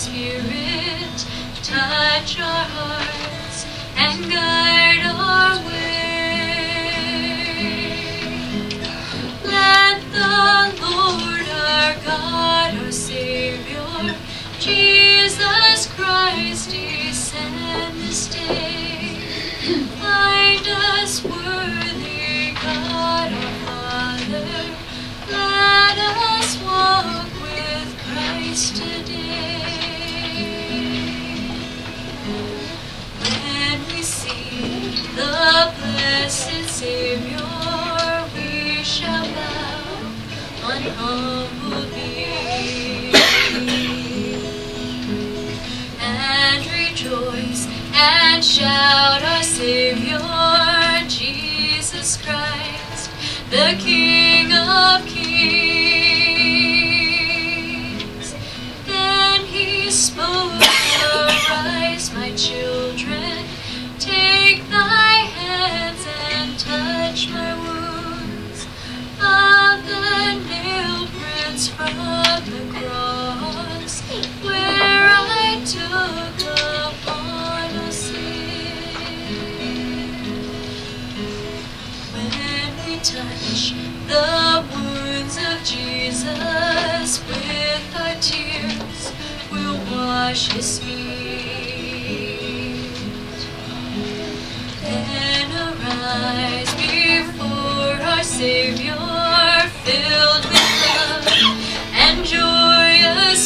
Spirit touch our hearts and guide our way. Let the Lord our God, our Savior, Jesus Christ, descend this day. Find us worthy, God our Father. Let us walk with Christ today. When we see the blessed Savior, we shall bow on humble knee and rejoice and shout our Savior, Jesus Christ, the King of Kings. Then he spoke, arise, my children, take thy hands and touch my wounds of the nail prints from the cross, where I took upon a sin. When we touch the wounds of Jesus with our tears, we'll wash his feet. Then arise before our Savior, filled with love and joyous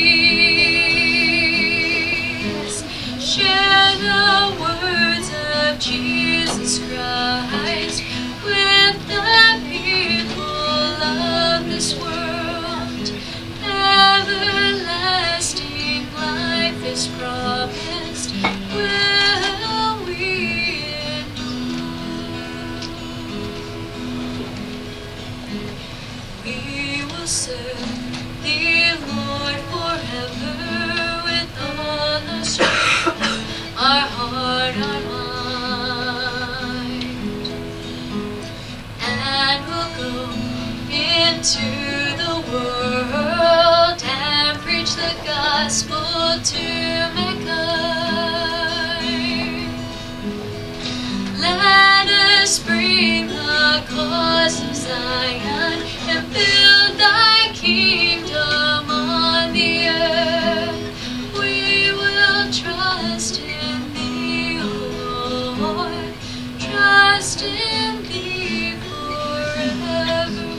peace. Share the words of Jesus Christ with the people of this world. Everlasting life is promised. Will we endure? We will serve thee, Lord, forever with all our strength, our heart, our mind. And we'll go into the world and preach the gospel to mankind. Let us bring the cause of Zion and build thy kingdom on the earth. We will trust in thee, O Lord, trust in thee forevermore.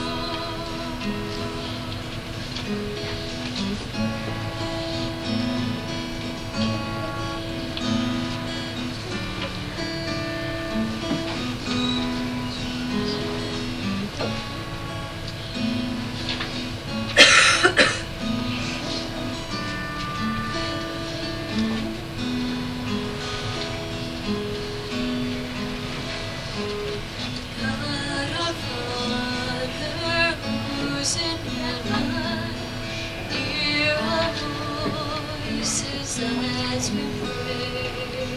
God our Father, who's in heaven, hear our voices as we pray.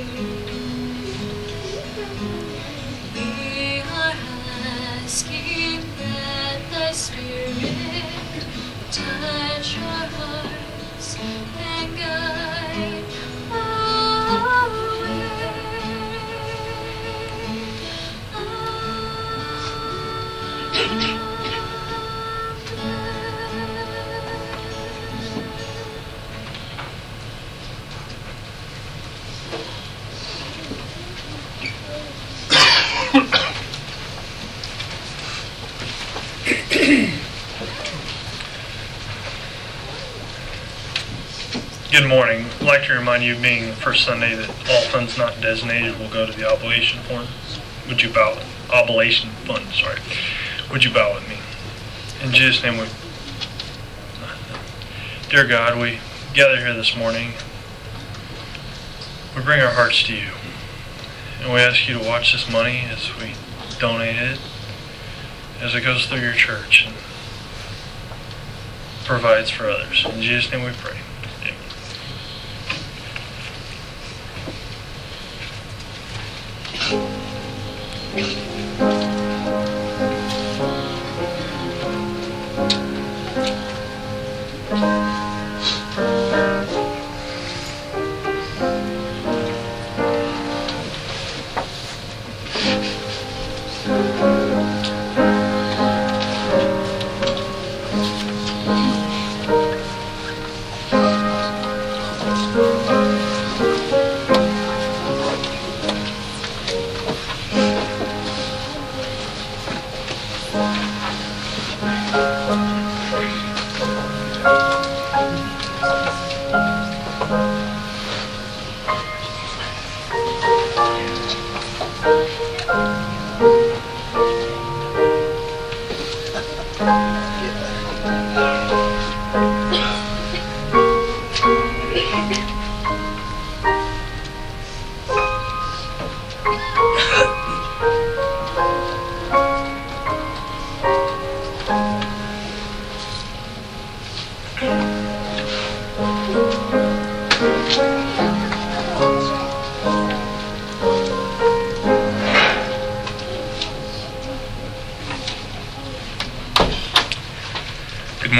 We are asking that thy Spirit touch our hearts and guide our way. Good morning. I'd like to remind you, being the first Sunday, that all funds not designated will go to the oblation fund. Would you bow? Oblation fund, sorry. Would you bow with me? In Jesus' name, dear God, we gather here this morning. We bring our hearts to you. And we ask you to watch this money as we donate it, as it goes through your church and provides for others. In Jesus' name we pray. Amen.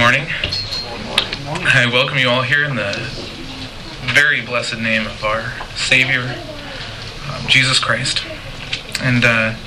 morning. I welcome you all here in the very blessed name of our Savior, Jesus Christ. And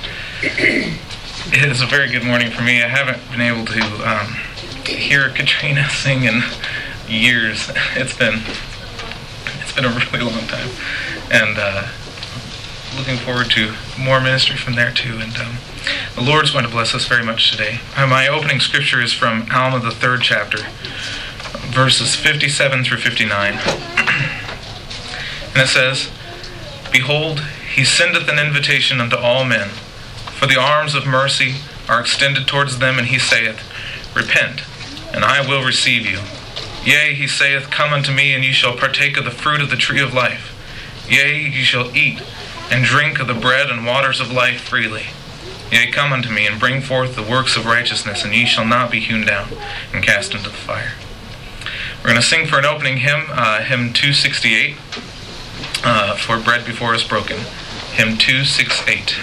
it is a very good morning for me. I haven't been able to hear Katrina sing in years. It's been a really long time. And looking forward to more ministry from there too. And the Lord's going to bless us very much today. My opening scripture is from Alma, the 3rd chapter, verses 57 through 59. And it says, "Behold, he sendeth an invitation unto all men, for the arms of mercy are extended towards them, and he saith, Repent, and I will receive you. Yea, he saith, Come unto me, and ye shall partake of the fruit of the tree of life. Yea, ye shall eat and drink of the bread and waters of life freely. Yea, come unto me, and bring forth the works of righteousness, and ye shall not be hewn down and cast into the fire." We're going to sing for an opening hymn, hymn 268, for Bread Before Us Broken. Hymn 268.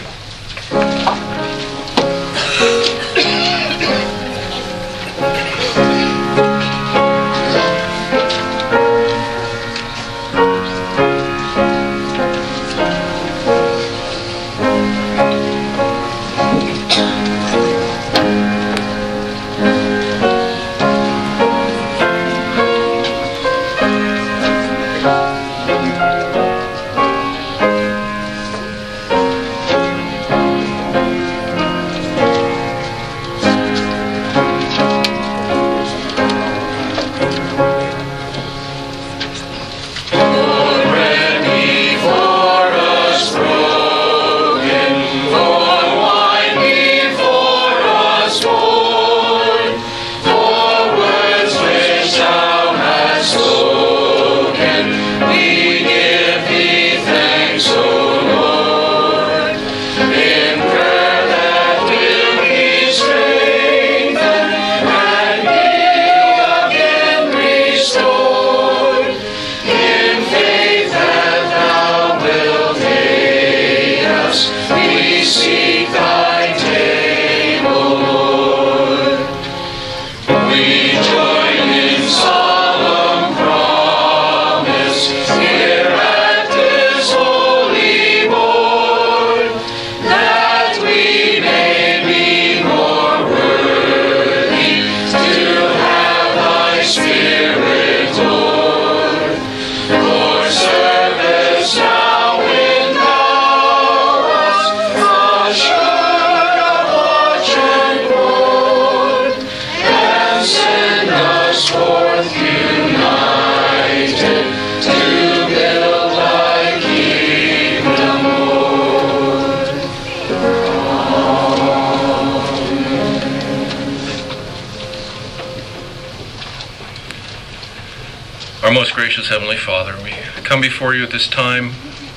Our most gracious Heavenly Father, we come before you at this time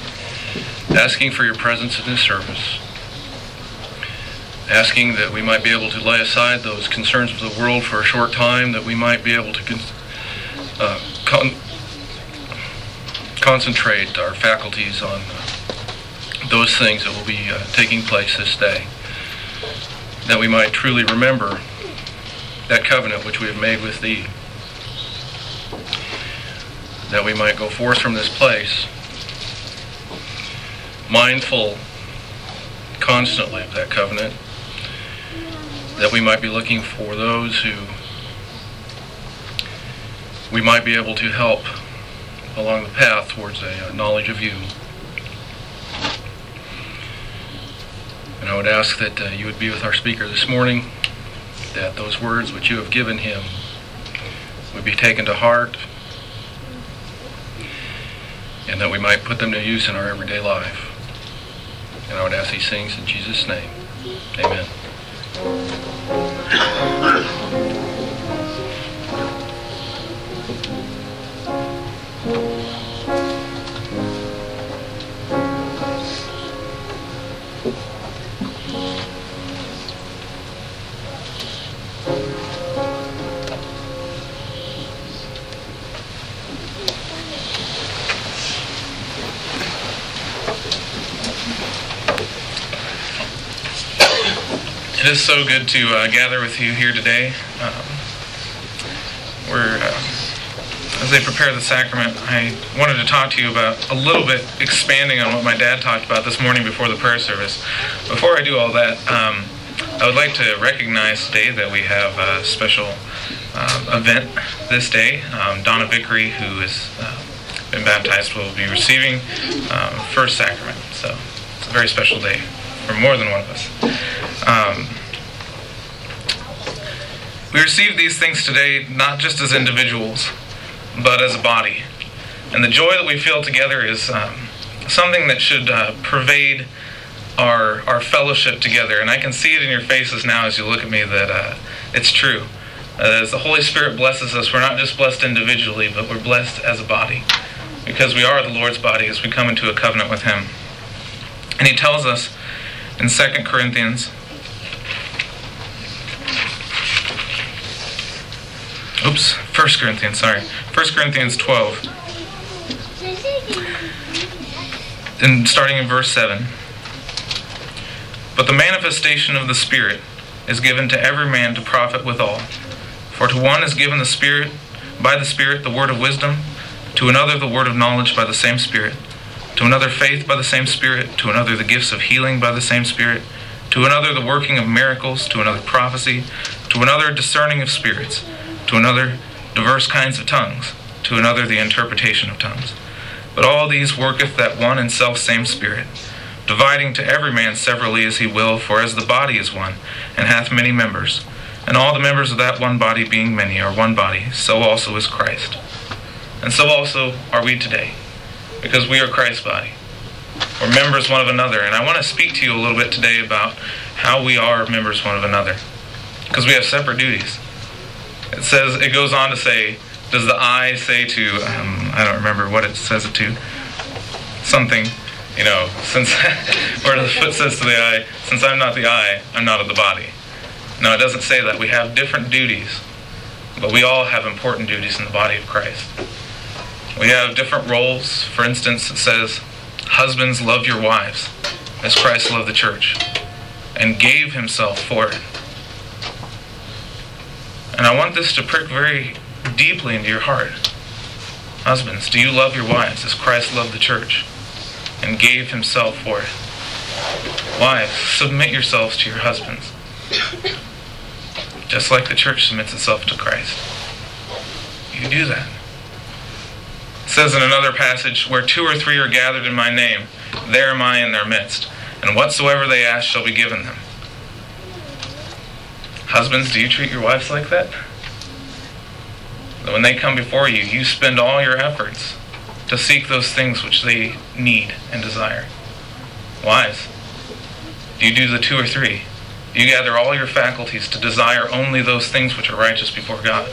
asking for your presence in this service, asking that we might be able to lay aside those concerns of the world for a short time, that we might be able to concentrate our faculties on those things that will be taking place this day, that we might truly remember that covenant which we have made with thee, that we might go forth from this place mindful constantly of that covenant, that we might be looking for those who we might be able to help along the path towards a knowledge of you. And I would ask that you would be with our speaker this morning, that those words which you have given him would be taken to heart, and that we might put them to use in our everyday life. And I would ask these things in Jesus' name. Amen. It is so good to gather with you here today. as they prepare the sacrament, I wanted to talk to you about a little bit, expanding on what my dad talked about this morning before the prayer service. Before I do all that, I would like to recognize today that we have a special event this day. Donna Vickery, who has been baptized, will be receiving first sacrament. So it's a very special day for more than one of us. We receive these things today not just as individuals, but as a body. And the joy that we feel together is something that should pervade our fellowship together. And I can see it in your faces now as you look at me that it's true. As the Holy Spirit blesses us, we're not just blessed individually, but we're blessed as a body. Because we are the Lord's body as we come into a covenant with Him. And He tells us in 2 Corinthians, 1 Corinthians 12, and starting in verse 7. But the manifestation of the Spirit is given to every man to profit withal. For to one is given by the Spirit the word of wisdom, to another the word of knowledge by the same Spirit, to another faith by the same Spirit, to another the gifts of healing by the same Spirit, to another the working of miracles, to another prophecy, to another discerning of spirits, to another diverse kinds of tongues, to another the interpretation of tongues. But all these worketh that one and self-same Spirit, dividing to every man severally as he will, for as the body is one, and hath many members, and all the members of that one body being many are one body, so also is Christ. And so also are we today, because we are Christ's body. We're members one of another, and I want to speak to you a little bit today about how we are members one of another, because we have separate duties. It goes on to say, does the eye say to, I don't remember what it says it to, something, since, or the foot says to the eye, since I'm not the eye, I'm not of the body. No, it doesn't say that. We have different duties, but we all have important duties in the body of Christ. We have different roles. For instance, it says, husbands, love your wives, as Christ loved the church, and gave Himself for it. And I want this to prick very deeply into your heart. Husbands, do you love your wives as Christ loved the church and gave Himself for it? Wives, submit yourselves to your husbands, just like the church submits itself to Christ. You do that. It says in another passage, where 2 or 3 are gathered in my name, there am I in their midst, and whatsoever they ask shall be given them. Husbands, do you treat your wives like that? That when they come before you, you spend all your efforts to seek those things which they need and desire. Wives, do you do the 2 or 3? Do you gather all your faculties to desire only those things which are righteous before God?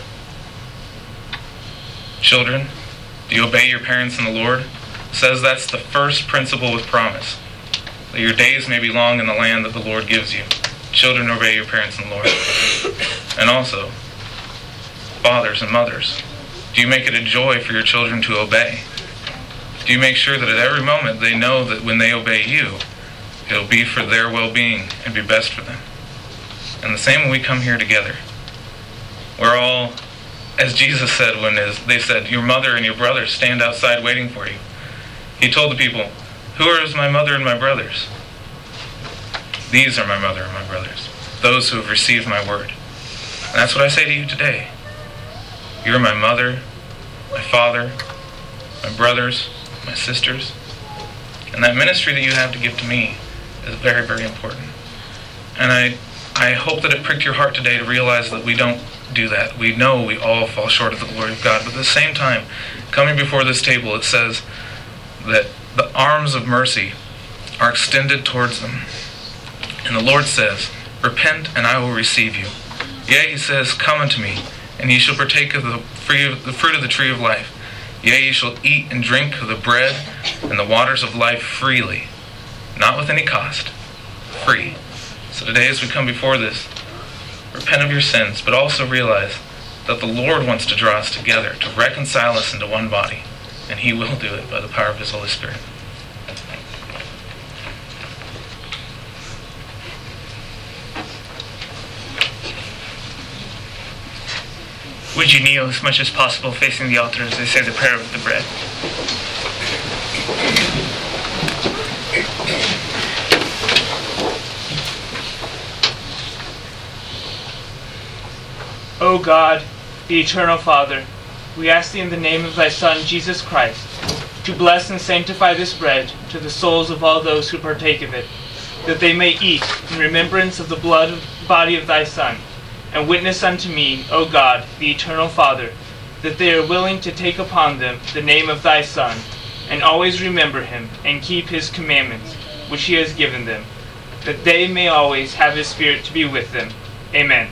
Children, do you obey your parents in the Lord? It says that's the first principle with promise, that your days may be long in the land that the Lord gives you. Children, obey your parents in the Lord. And also, fathers and mothers, do you make it a joy for your children to obey? Do you make sure that at every moment they know that when they obey you, it'll be for their well-being and be best for them? And the same when we come here together. We're all, as Jesus said when they said, your mother and your brothers stand outside waiting for you. He told the people, who is my mother and my brothers? These are my mother and my brothers, those who have received my word. And that's what I say to you today. You're my mother, my father, my brothers, my sisters. And that ministry that you have to give to me is very, very important. And I hope that it pricked your heart today to realize that we don't do that. We know we all fall short of the glory of God. But at the same time, coming before this table, it says that the arms of mercy are extended towards them. And the Lord says, repent and I will receive you. Yea, He says, come unto me, and ye shall partake of the fruit of the tree of life. Yea, ye shall eat and drink of the bread and the waters of life freely, not with any cost, free. So today as we come before this, repent of your sins, but also realize that the Lord wants to draw us together, to reconcile us into one body, and He will do it by the power of His Holy Spirit. Would you kneel as much as possible facing the altar as they say the prayer of the bread? O God, the eternal Father, we ask thee in the name of thy Son, Jesus Christ, to bless and sanctify this bread to the souls of all those who partake of it, that they may eat in remembrance of the body of thy Son, and witness unto me, O God, the eternal Father, that they are willing to take upon them the name of thy Son, and always remember him, and keep his commandments, which he has given them, that they may always have his Spirit to be with them. Amen.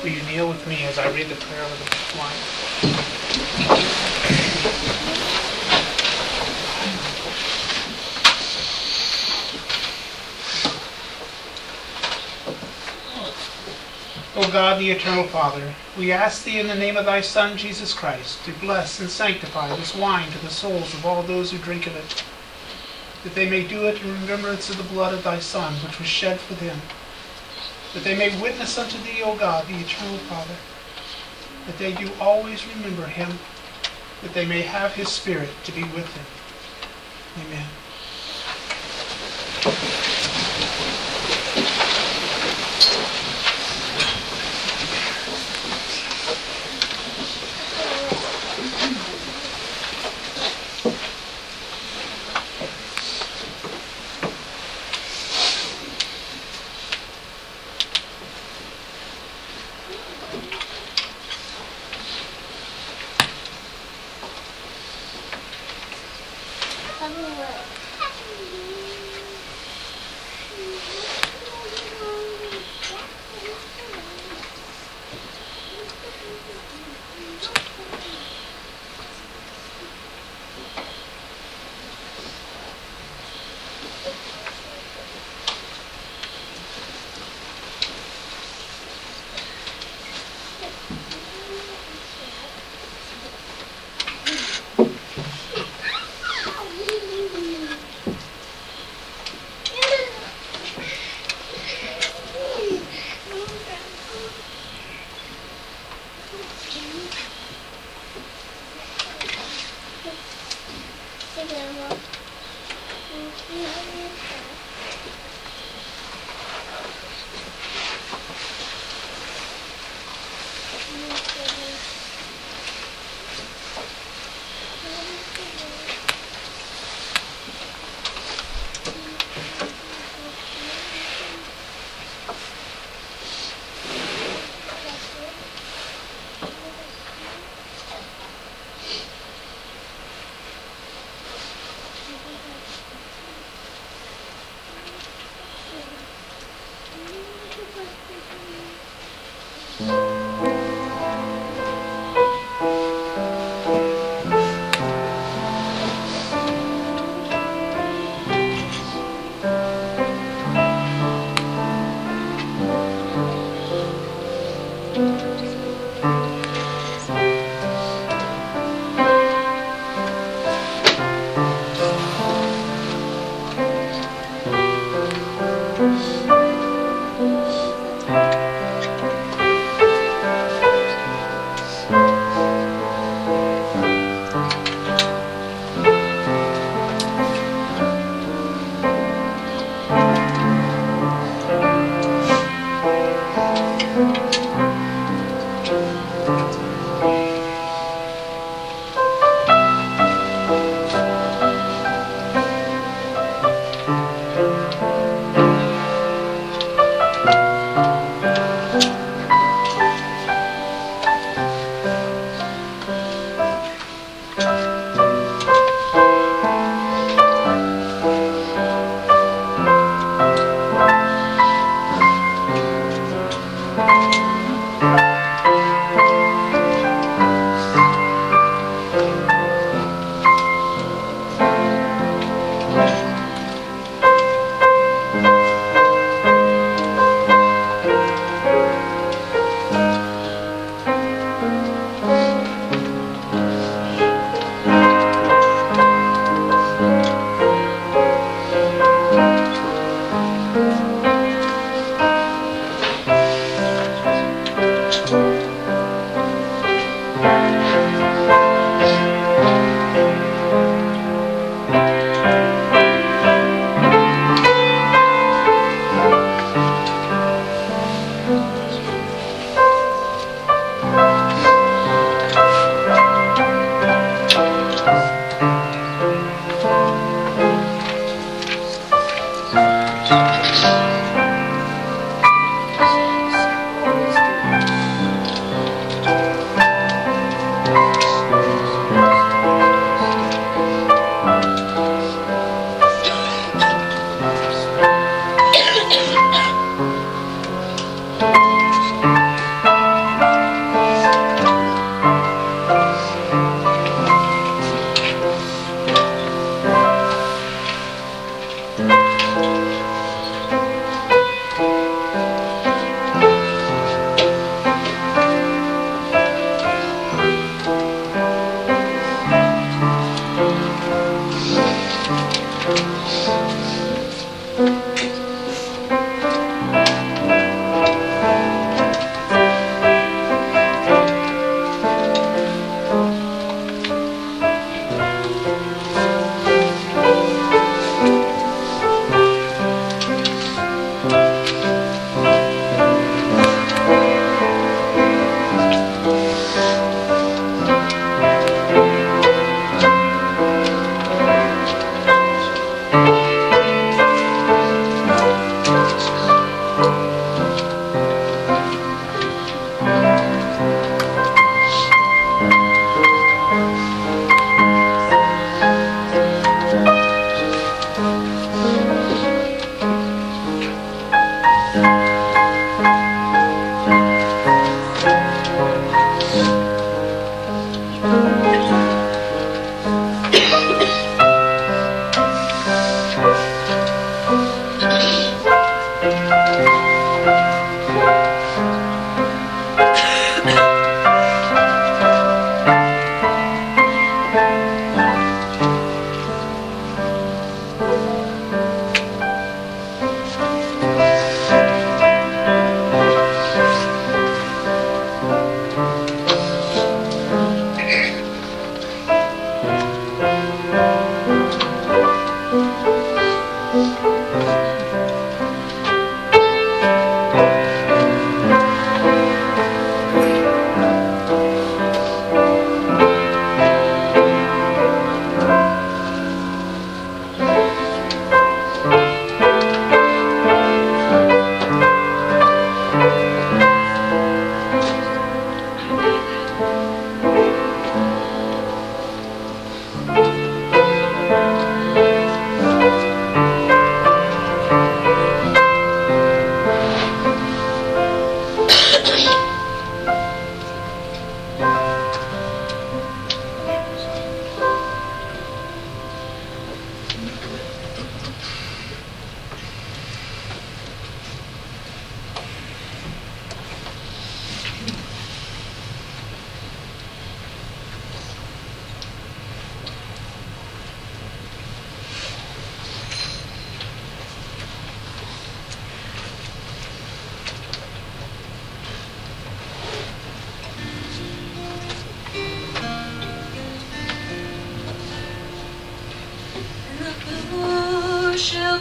Will you kneel with me as I read the prayer of the wine? O God, the eternal Father, we ask Thee in the name of Thy Son, Jesus Christ, to bless and sanctify this wine to the souls of all those who drink of it, that they may do it in remembrance of the blood of Thy Son, which was shed for them, that they may witness unto Thee, O God, the eternal Father, that they do always remember Him, that they may have His Spirit to be with them. Amen.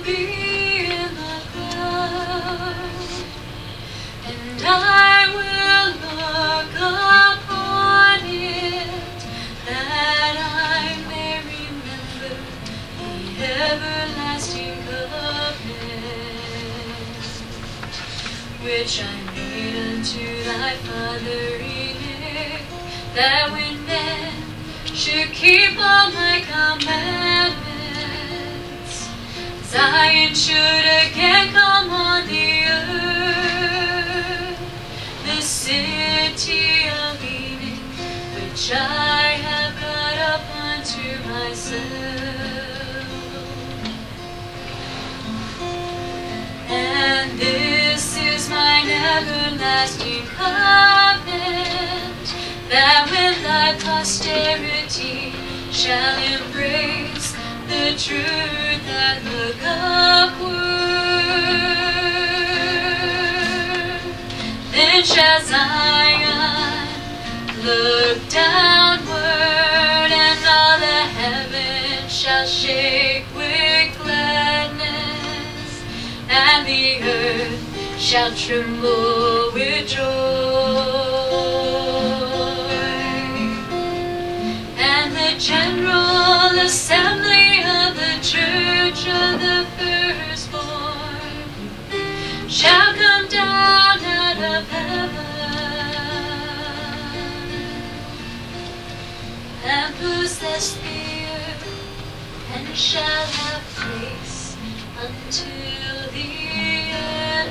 be in the cloud, and I will look upon it, that I may remember the everlasting covenant, which I made unto thy father Enoch, that when men should keep all my commandments, Zion should again come on the earth, the city of Enoch, which I have got up unto myself. And this is mine everlasting covenant, that when thy posterity shall embrace the truth and look upward, then shall Zion look downward, and all the heavens shall shake with gladness, and the earth shall tremble with joy. And the general assembly of the church of the firstborn shall come down out of heaven, and possess the earth, and shall have place until the end.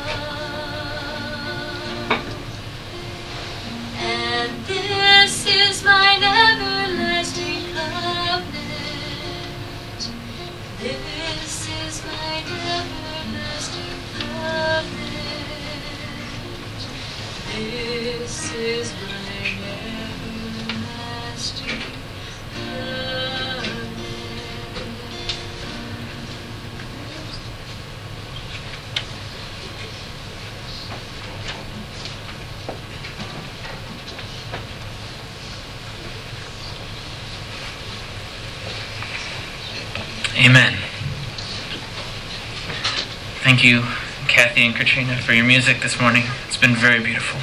And this is mine everlasting covenant. This is mine everlasting covenant. This is mine everlasting covenant. Amen. Thank you, Kathy and Katrina, for your music this morning. It's been very beautiful.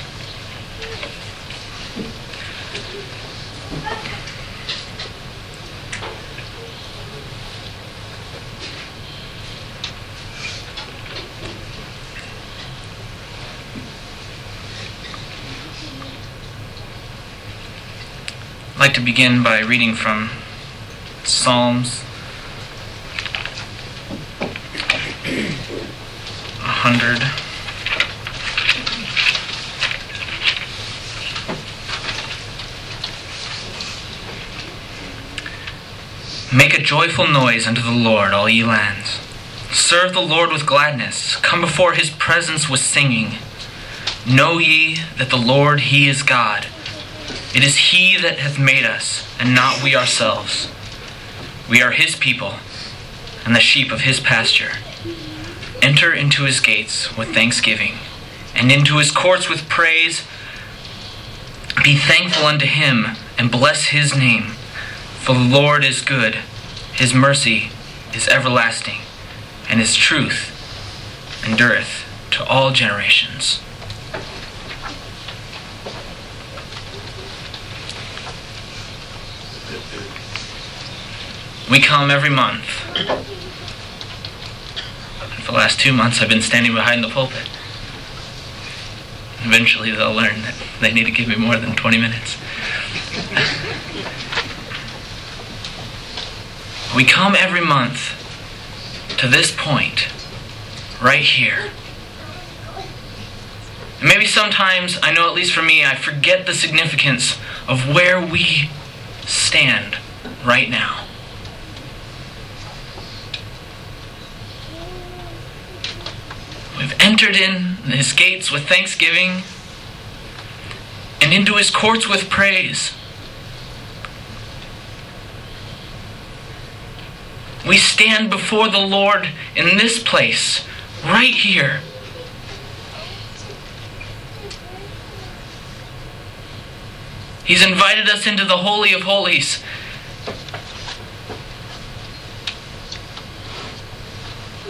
I'd like to begin by reading from Psalms 100. Make a joyful noise unto the Lord, all ye lands. Serve the Lord with gladness. Come before his presence with singing. Know ye that the Lord, he is God. It is he that hath made us, and not we ourselves. We are his people, and the sheep of his pasture. Enter into his gates with thanksgiving, and into his courts with praise. Be thankful unto him, and bless his name. For the Lord is good, his mercy is everlasting, and his truth endureth to all generations. We come every month. For the last 2 months, I've been standing behind the pulpit. Eventually, they'll learn that they need to give me more than 20 minutes. We come every month to this point, right here. And maybe sometimes, I know at least for me, I forget the significance of where we stand right now. We've entered in his gates with thanksgiving and into his courts with praise. We stand before the Lord in this place, right here. He's invited us into the Holy of Holies.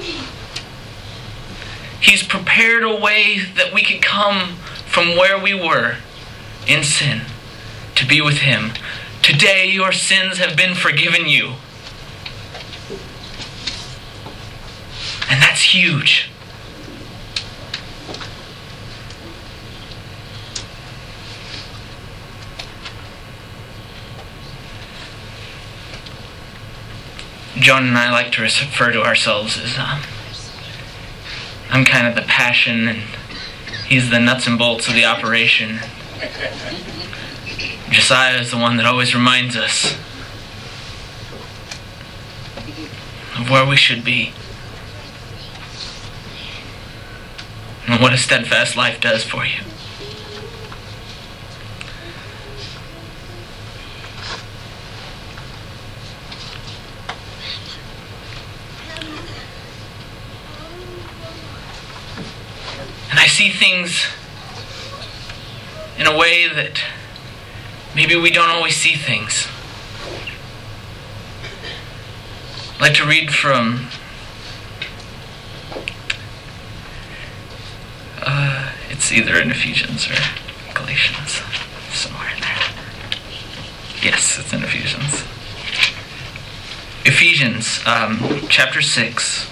He's prepared a way that we could come from where we were in sin to be with Him. Today your sins have been forgiven you. And that's huge. John and I like to refer to ourselves as I'm kind of the passion and he's the nuts and bolts of the operation. Josiah is the one that always reminds us of where we should be and what a steadfast life does for you. And I see things in a way that maybe we don't always see things. I'd like to read from it's either in Ephesians or Galatians, somewhere in there. Yes, it's in Ephesians. Ephesians, chapter 6.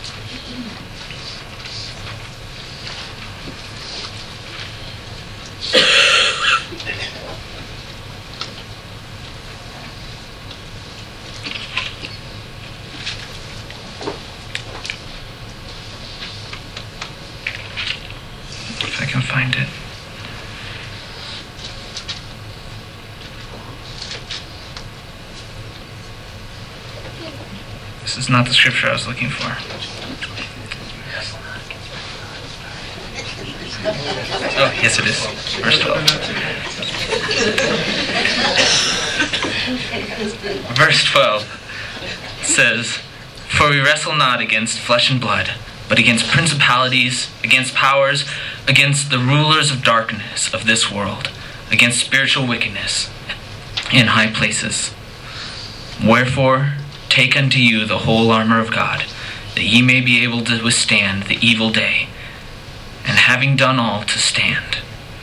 If I can find it. This is not the scripture I was looking for. Oh, yes it is. Verse 12. Verse 12 says, "For we wrestle not against flesh and blood, but against principalities, against powers, against the rulers of darkness of this world, against spiritual wickedness in high places. Wherefore, take unto you the whole armor of God, that ye may be able to withstand the evil day, and having done all, to stand."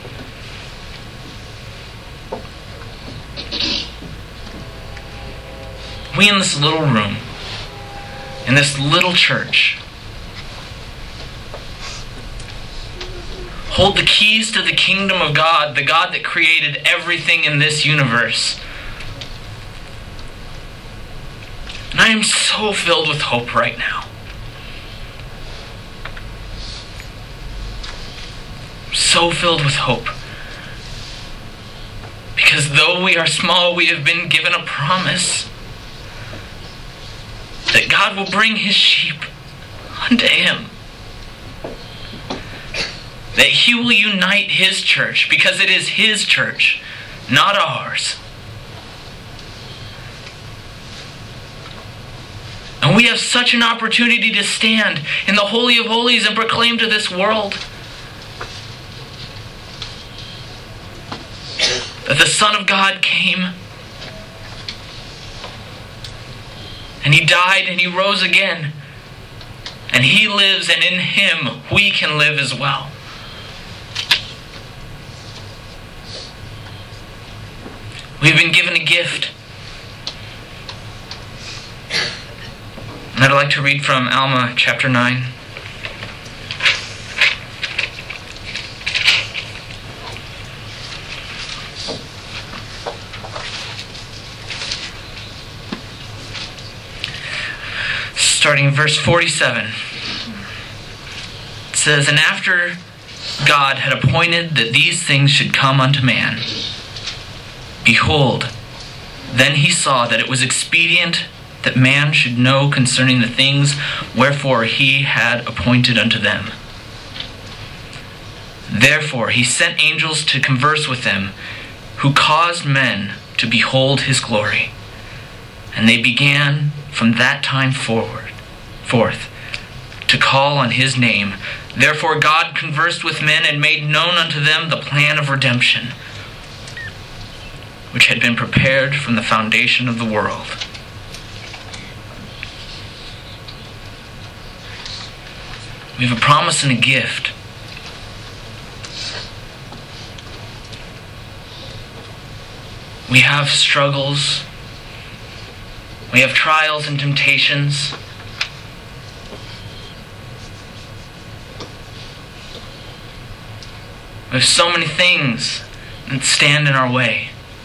We in this little room, in this little church, hold the keys to the kingdom of God, the God that created everything in this universe. And I am so filled with hope right now. So filled with hope. Because though we are small, we have been given a promise that God will bring His sheep unto Him. That He will unite His church, because it is His church, not ours. And we have such an opportunity to stand in the Holy of Holies and proclaim to this world that the Son of God came, and He died, and He rose again, and He lives, and in Him we can live as well. We've been given a gift. And I'd like to read from Alma chapter 9. Starting in verse 47. It says, "And after God had appointed that these things should come unto man, behold, then He saw that it was expedient that man should know concerning the things wherefore He had appointed unto them. Therefore He sent angels to converse with them, who caused men to behold His glory. And they began from that time forth to call on His name. Therefore God conversed with men and made known unto them the plan of redemption, which had been prepared from the foundation of the world." We have a promise and a gift. We have struggles. We have trials and temptations. We have so many things that stand in our way.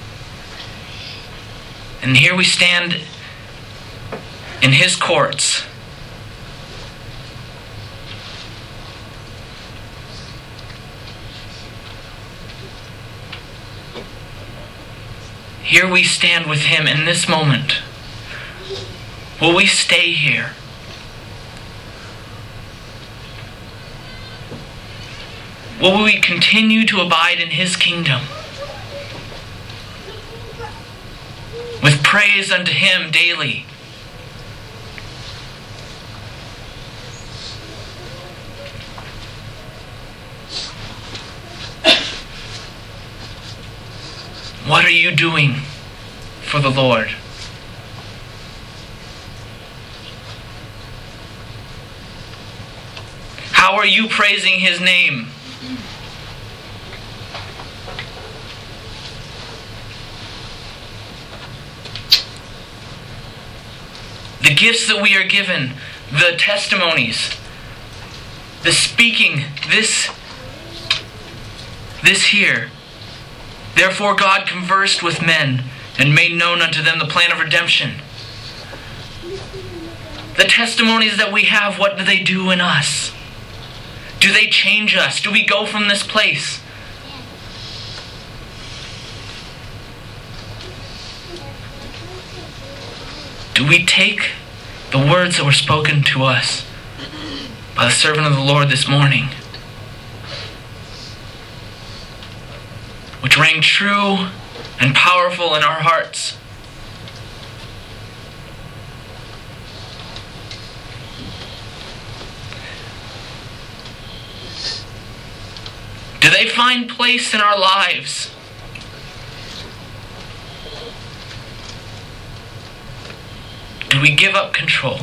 And here we stand in His courts. Here we stand with Him in this moment. Will we stay here? Will we continue to abide in His kingdom? With praise unto Him daily. What are you doing for the Lord? How are you praising His name? The gifts that we are given, the testimonies, the speaking, this here. Therefore God conversed with men and made known unto them the plan of redemption. The testimonies that we have, what do they do in us? Do they change us? Do we go from this place? Do we take the words that were spoken to us by the servant of the Lord this morning, which rang true and powerful in our hearts? Do they find place in our lives? Do we give up control?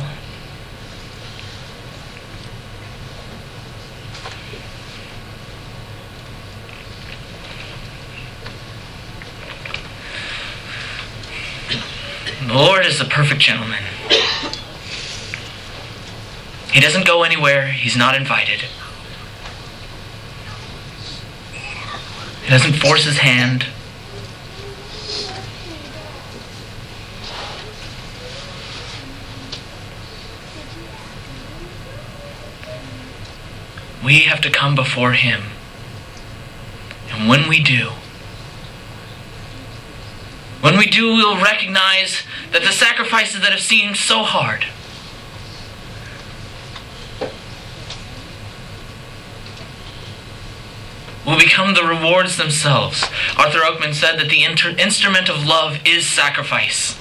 The Lord is the perfect gentleman. He doesn't go anywhere He's not invited. He doesn't force His hand. We have to come before Him. And when we do, we'll recognize that the sacrifices that have seemed so hard will become the rewards themselves. Arthur Oakman said that the instrument of love is sacrifice.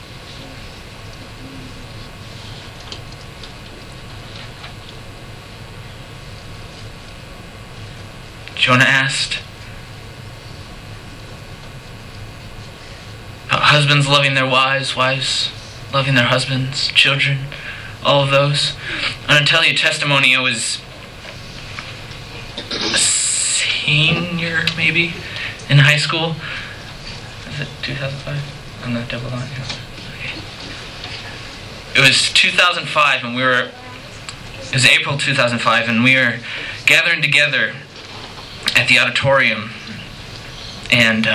Jonah asked, husbands loving their wives, wives loving their husbands, children, all of those. I'm going to tell you a testimony. I was a senior, maybe, in high school. Is it 2005? I'm not double on here. Okay. It was 2005, and it was April 2005, and we were gathering together at the auditorium, and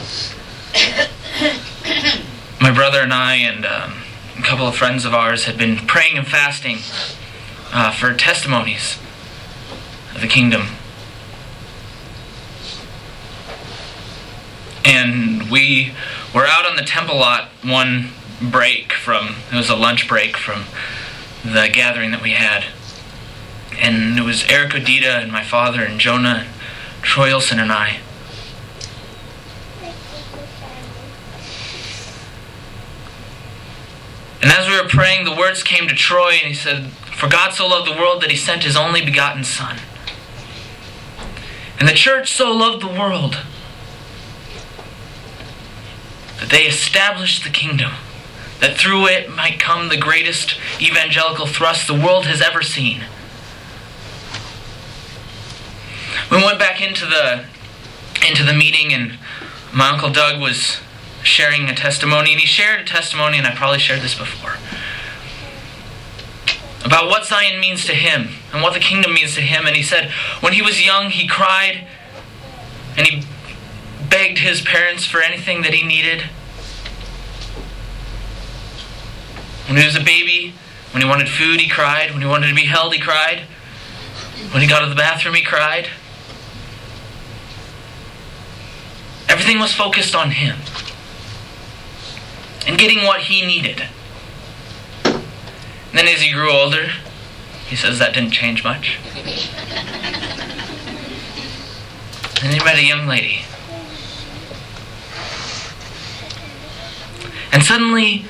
my brother and I and a couple of friends of ours had been praying and fasting for testimonies of the kingdom. And we were out on the temple lot one break it was a lunch break from the gathering that we had. And it was Eric Odita and my father and Jonah and Troy Olson and I. And as we were praying, the words came to Troy, and he said, "For God so loved the world that He sent His only begotten Son. And the church so loved the world that they established the kingdom, that through it might come the greatest evangelical thrust the world has ever seen. We went back into the meeting, and my Uncle Doug was sharing a testimony, and he shared a testimony, and I probably shared this before, about what Zion means to him and what the kingdom means to him. And he said when he was young, he cried and he begged his parents for anything that he needed. When he was a baby, when he wanted food, he cried. When he wanted to be held, he cried. When he got to the bathroom, he cried. Everything was focused on him and getting what he needed. And then as he grew older, he says that didn't change much. And then he met a young lady. And suddenly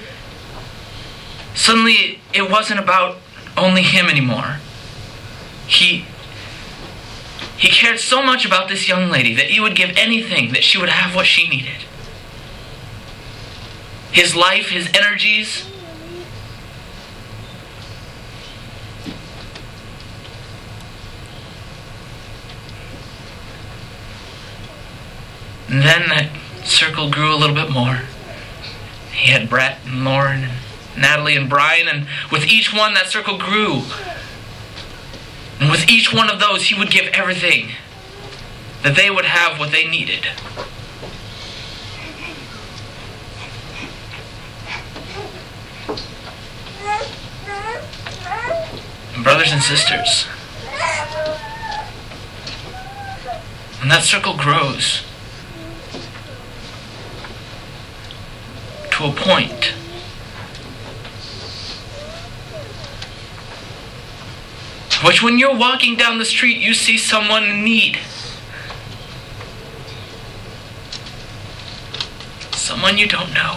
it wasn't about only him anymore. He cared so much about this young lady that he would give anything that she would have what she needed. His life, his energies. And then that circle grew a little bit more. He had Brett and Lauren and Natalie and Brian, and with each one that circle grew. And with each one of those he would give everything, that they would have what they needed. And brothers and sisters, when that circle grows to a point which when you're walking down the street you see someone in need, someone you don't know,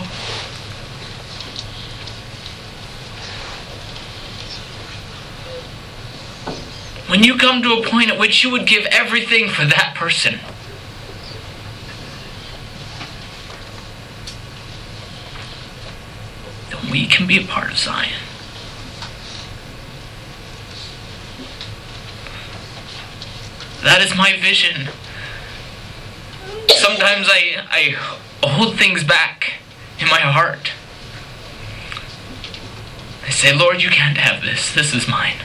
when you come to a point at which you would give everything for that person, then we can be a part of Zion. That is my vision. Sometimes I hold things back in my heart. I say, Lord, you can't have this. This is mine.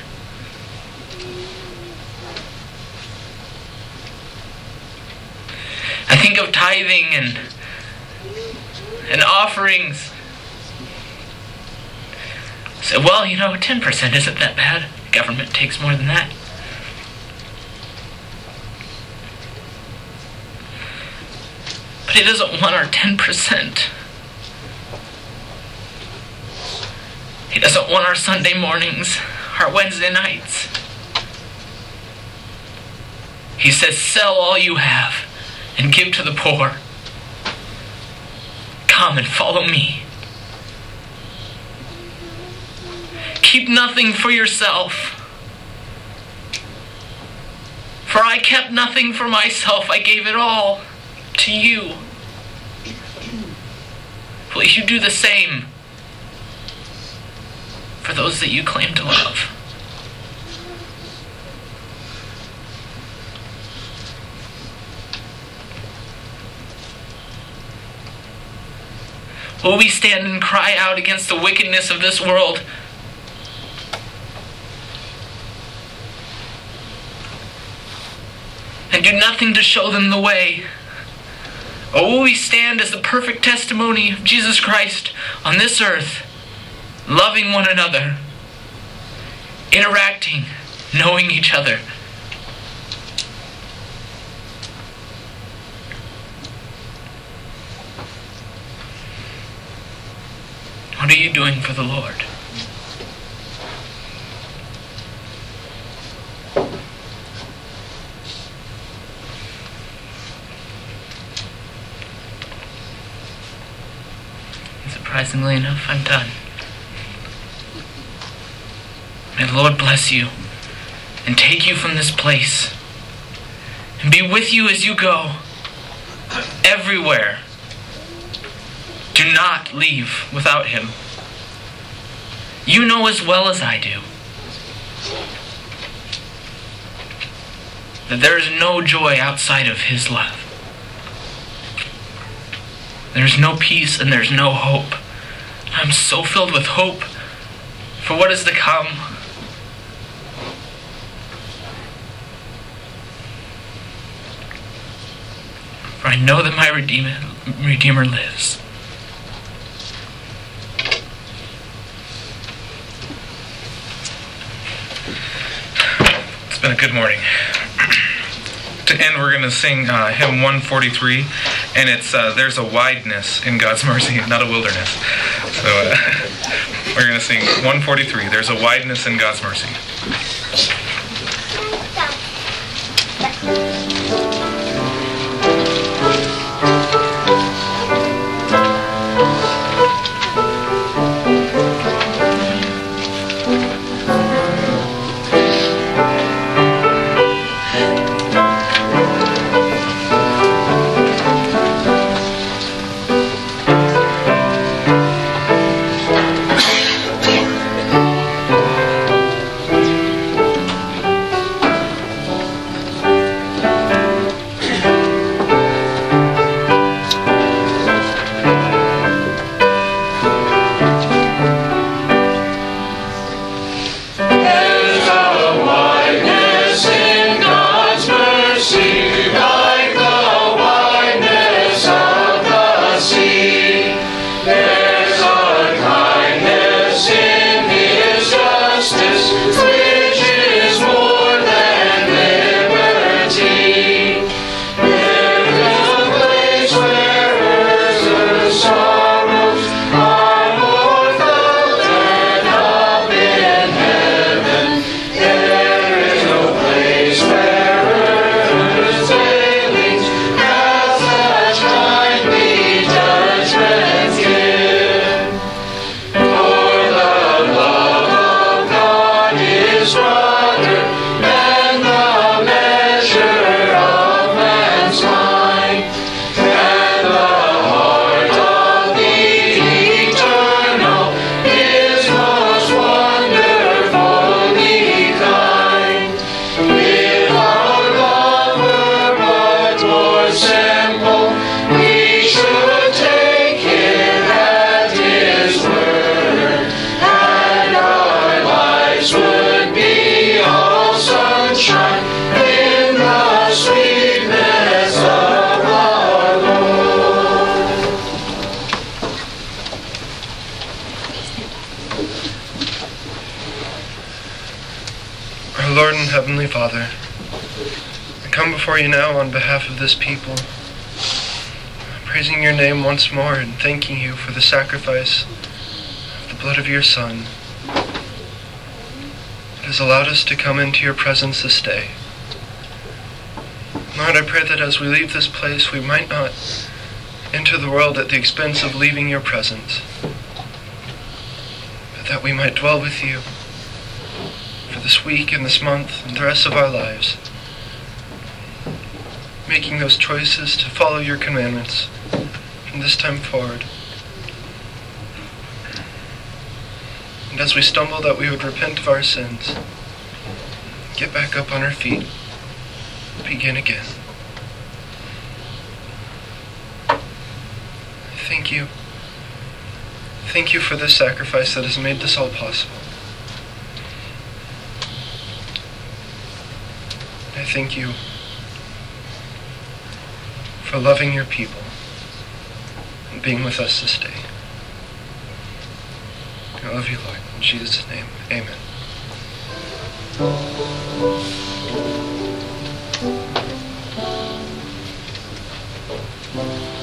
I think of tithing and offerings. I say, well, 10% isn't that bad. The government takes more than that. But he doesn't want our 10%. He doesn't want our Sunday mornings, our Wednesday nights. He says, sell all you have and give to the poor. Come and follow me. Keep nothing for yourself. For I kept nothing for myself. I gave it all to you. Will you do the same for those that you claim to love? Will we stand and cry out against the wickedness of this world? And do nothing to show them the way? Or will we stand as the perfect testimony of Jesus Christ on this earth, loving one another, interacting, knowing each other? What are you doing for the Lord? Surprisingly enough, I'm done. May the Lord bless you and take you from this place and be with you as you go everywhere. Do not leave without him. You know as well as I do that there is no joy outside of His love. There's no peace and there's no hope. I'm so filled with hope for what is to come. For I know that my Redeemer lives. It's been a good morning. To end, we're going to sing hymn 143, and it's There's a Wideness in God's Mercy, not a wilderness. So we're going to sing 143, There's a Wideness in God's Mercy. Lord and Heavenly Father, I come before you now on behalf of this people, praising your name once more and thanking you for the sacrifice of the blood of your Son. It has allowed us to come into your presence this day. Lord, I pray that as we leave this place, we might not enter the world at the expense of leaving your presence, but that we might dwell with you for this week and this month and the rest of our lives, making those choices to follow your commandments from this time forward. And as we stumble, that we would repent of our sins, get back up on our feet, begin again. Thank you. Thank you for this sacrifice that has made this all possible. I thank you for loving your people and being with us this day. I love you, Lord. In Jesus' name, amen.